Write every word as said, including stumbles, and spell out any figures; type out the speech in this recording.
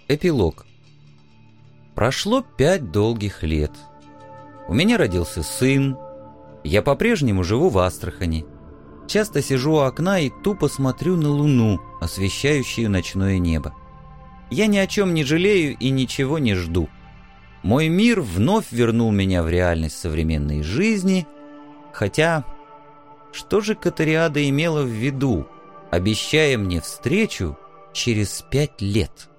Эпилог. Прошло пять долгих лет. У меня родился сын. Я по-прежнему живу в Астрахани. Часто сижу у окна и тупо смотрю на луну, освещающую ночное небо. Я ни о чем не жалею и ничего не жду. Мой мир вновь вернул меня в реальность современной жизни, хотя что же Катариада имела в виду, обещая мне встречу через пять лет?